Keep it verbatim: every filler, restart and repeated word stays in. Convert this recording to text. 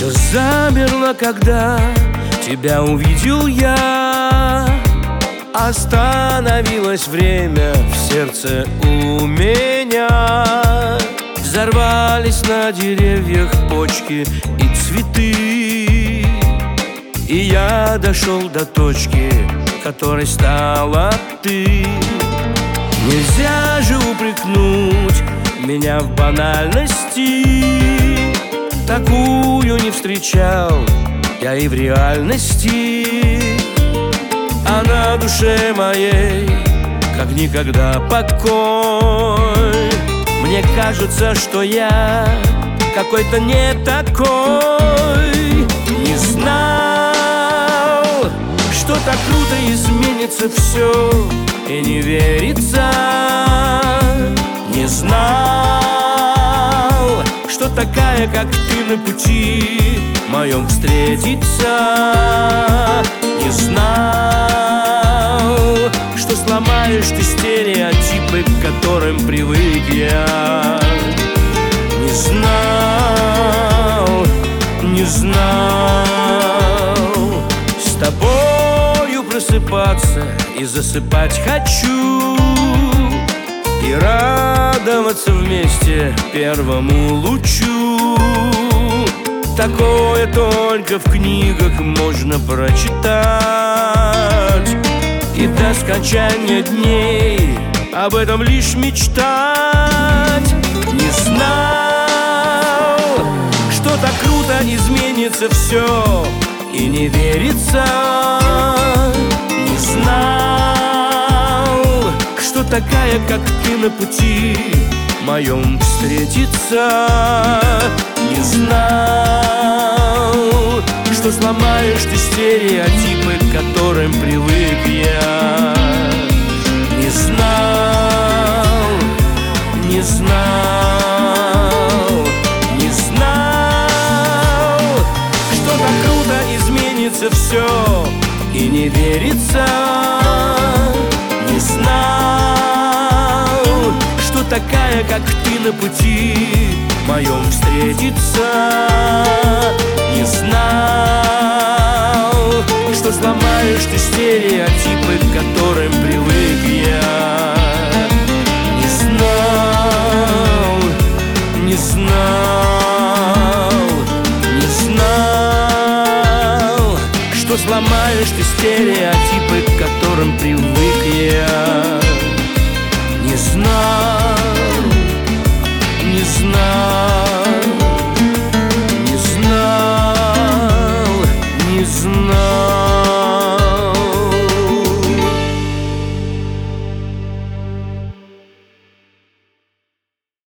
Все замерло, когда тебя увидел я. Остановилось время в сердце у меня. Взорвались на деревьях почки и цветы, и я дошел до точки, которой стала ты. Нельзя же упрекнуть меня в банальности, такую не встречал я и в реальности. А на душе моей как никогда покой. Мне кажется, что я какой-то не такой. Не знал, что так круто изменится все, и не верится. Не знал, что такая, как ты, на пути моем встретится. Не знал, что сломаешь ты стереотипы, к которым привык я. Не знал, не знал. С тобою просыпаться и засыпать хочу, и радоваться вместе первому лучу. Такое только в книгах можно прочитать, и до скончания дней об этом лишь мечтать. Не знал, что так круто изменится все, и не верится. Не знал, что такая, как ты, на пути моем встретится. Не знал, что сломаешь ты стереотипы, к которым привык я. Не знал, не знал, не знал, что так круто изменится все, и не верится. Не знал, что такая, как ты, на пути моем встретится. Не знал, что сломаешь ты стереотипы, к которым привык я. Не знал, не знал, не знал, что сломаешь ты стереотипы, к которым привык.